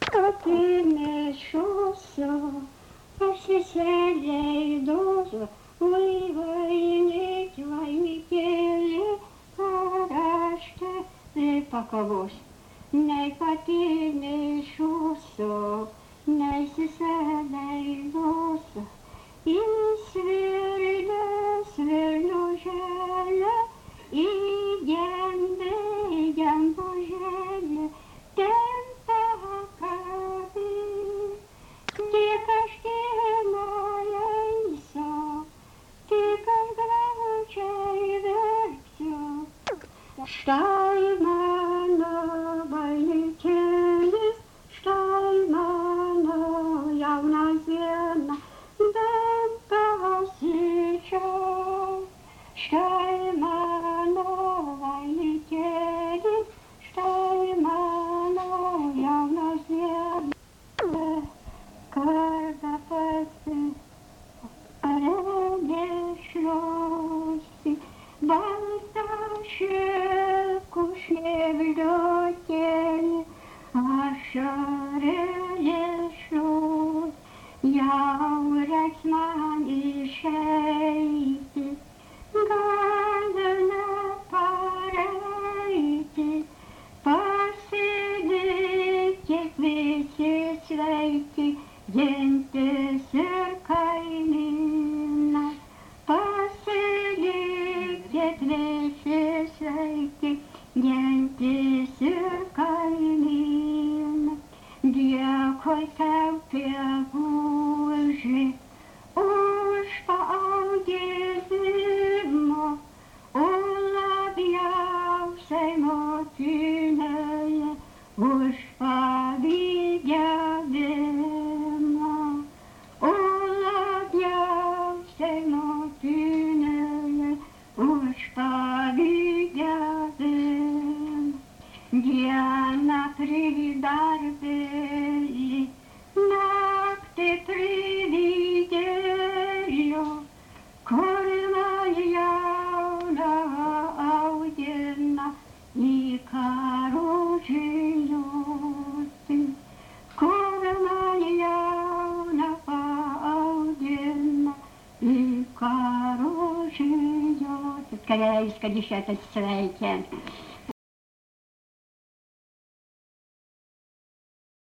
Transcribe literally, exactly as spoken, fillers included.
Atnešusiu pasiseleidusiu laivainik vainikėlį paraštę pakavos. Nei pati nešusiu, nei įsiseleidusiu į svirlę, svirlių želę, į gembę, gembo želę, ten pakabį. Tik aš kiemoleisiu, tik aš graudžiai verksiu. Štai mano vainikėlis, štai mano jauna diena, bent pasičiau. Štai mano vainikėlis, štai mano jauna diena. Kada pasiregėšliuosi, balta šilkų šlebliotėlė, ašarėlėšliuos, jau reiks man išeiti, galime pareiti, pasilikit visi sveiki, gentis ir kaimynas, pasilikit visi sveiki, gentis ir kaimynas. Dėkui tau, tėvuži, už paauginimą, o labiausiai motinėje už pavydėjimą, o labiausiai motinėje už pavydėjimą. Dieną pridarbėji, naktį privydėjo, kur man jauna audina į karužiliuoti, kur man jauna audina į karužiliuoti. Skaliais, kad iš čia atsisveikinti.